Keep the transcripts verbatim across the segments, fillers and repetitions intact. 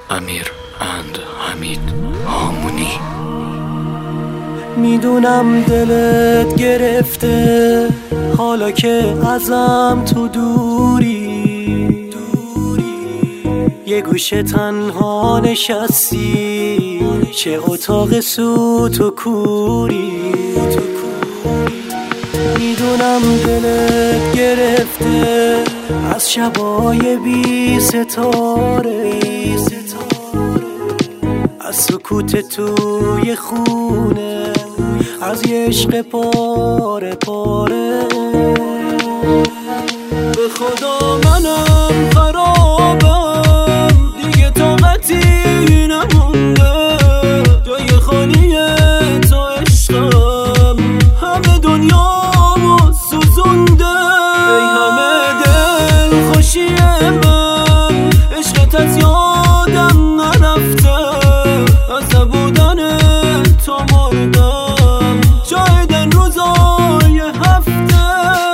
امیر اند حمید هامونی. میدونم دلت گرفته حالا که ازم تو دوری یه گوشه تنها نشستی، چه اتاق سوت و کوری. میدونم دلت گرفته از شبای بی ستاره، از سکوت توی خونه، از یه عشق پاره پاره. به خدا منم خرابم، دیگه طاقتی نمونده، جای خالی تو عشقم، همه دنیامو سوزونده. ای همه دل خوشی من، عشقت از یادم نرفته، از نبودن تو مردم، شاید روزای هفته.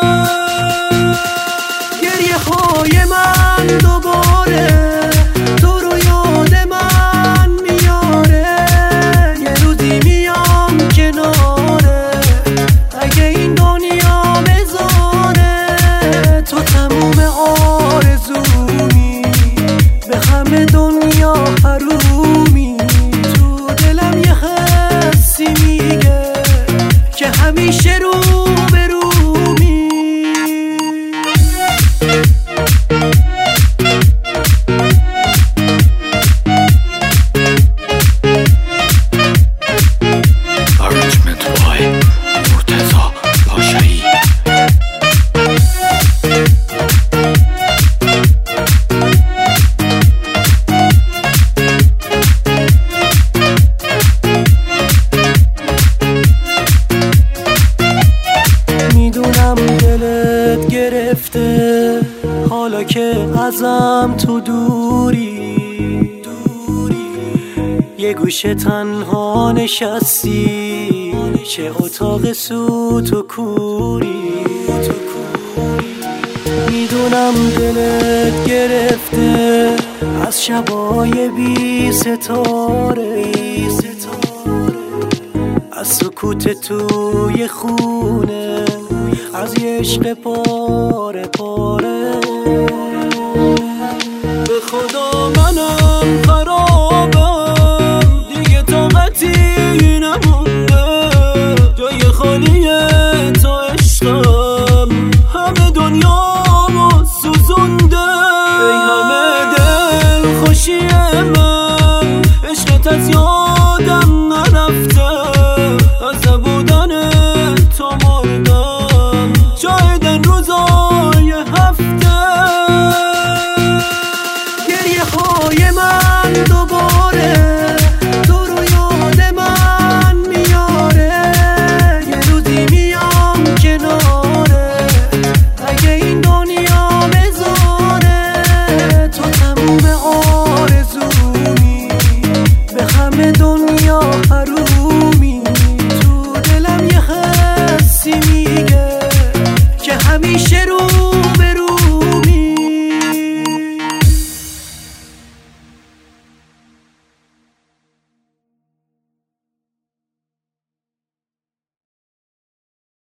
گریه های من دوباره تو رو یاد من میاره، یه روزی میام کناره، اگه این دنیا بذاره تو تموم آرزومی، به همه دنیا حرومی. تو دلم یه حسی میگه که همیشه رو به رومی. Arrangement by مرتضی پاشایی. میدونم دلت گرفته حالا که ازم تو دوری یه گوشه تنها نشستی، چه اتاق سوت و کوری. میدونم دلت گرفته از شبای بی ستاره، از سکوت توی خونه، از یه عشق پاره پاره. به خدا منم خرابم، دیگه طاقتی نمونده، جای خالی تو عشقم، همه دنیامو سوزونده. ای همه دل خوشی من، عشقت از یادم نرفته، از نبودن تو مردم، شاید روزای هفته. گریه های من دوباره تو رو یاد من میاره، یه روزی میام کناره، اگه این دنیا بذاره تو تموم آرزومی، به همه دنیا حرومی. تو دلم یه حسی میگه که همیشه رو